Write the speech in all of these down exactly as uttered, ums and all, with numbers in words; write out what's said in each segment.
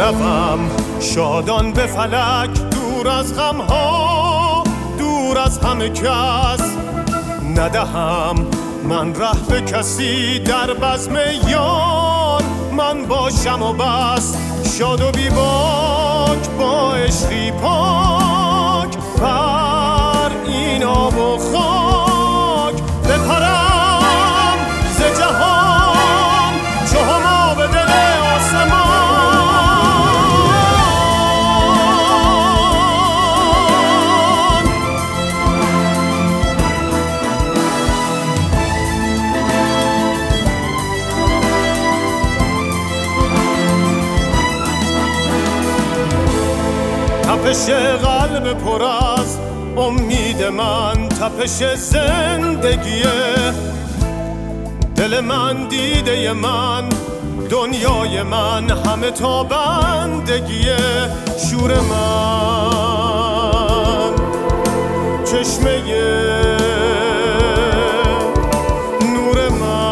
بروم شادان به فلک، دور از غمها، دور از همه کس. ندهم من ره به کسی، در بزم یار من باشم و بس. شاد و بی باک با عشقی پاک، بر این آب و خاک بپرم ز جهان چو هما به دل آسمان. تپش قلب پر از امید من، تپش زندگیه. دل من دیده من، دنیای من، همه تا بندگیه. شور من چشمه نور من.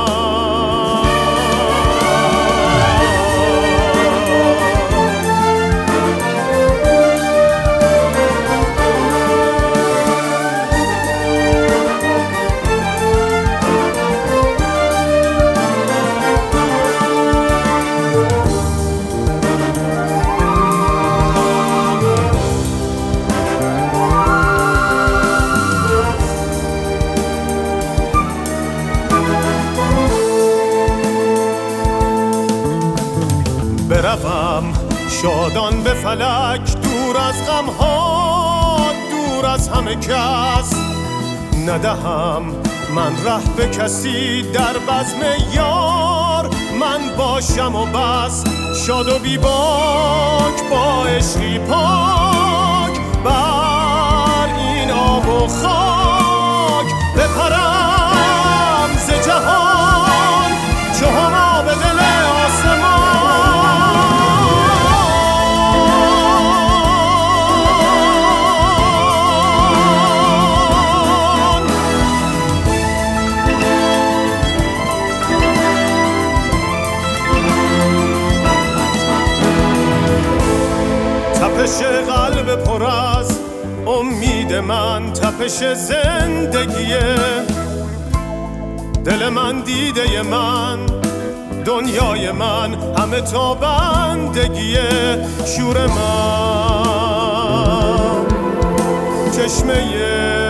بروم شادان به فلک، دور از غمها، دور از همه کس. ندهم من ره به کسی، در بزم یار من باشم و بس. شاد و بی باک با عشقی پاک، بر این آب و خاک بپرم ز جهان چو هما به دل آسمان. تپش قلب پر از امید من، تپش زندگیه. دل من دیده من، دنیای من، همه تا بندگیه. شور من چشمه